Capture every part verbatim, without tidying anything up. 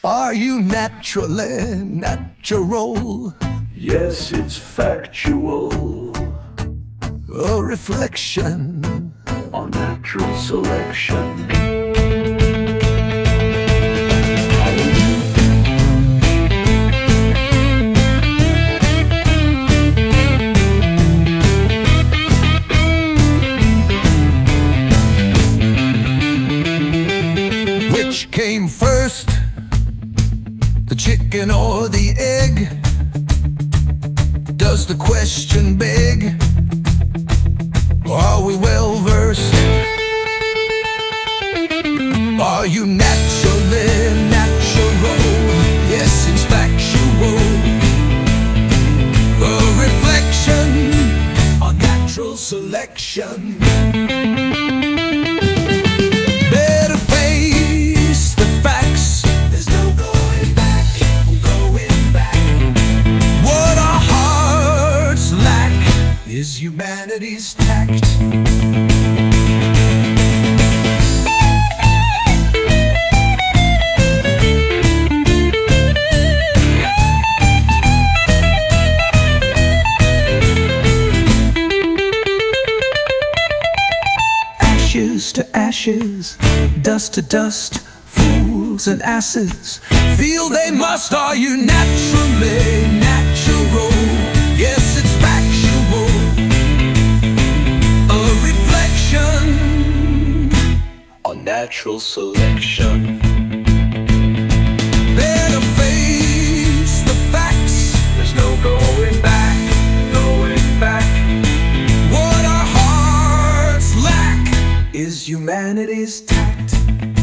Are you naturally natural? Yes, it's factual. A reflection On natural selection. Which came first, the chicken or the egg? Does the question beg? Are we well versed? Are you naturally natural? Yes, it's factual. A reflection on natural selection. Better face the facts. There's no going back, going back. What our hearts lack is humanity's tact. Ashes to ashes, dust to dust, fools and asses feel they must. Are you naturally natural? Yes, it's factual. A reflection on natural selection. Better face the facts. There's no going back, going back. What our hearts lack is humanity's tact.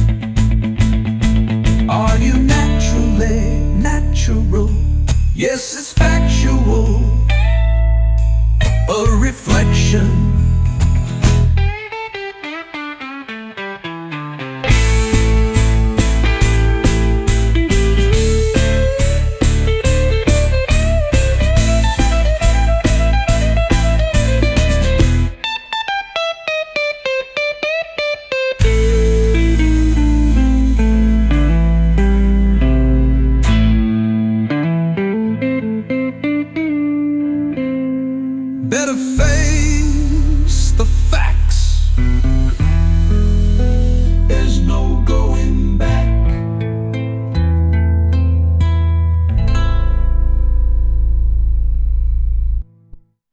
Are you naturally natural? Yes, it's factual. A reflection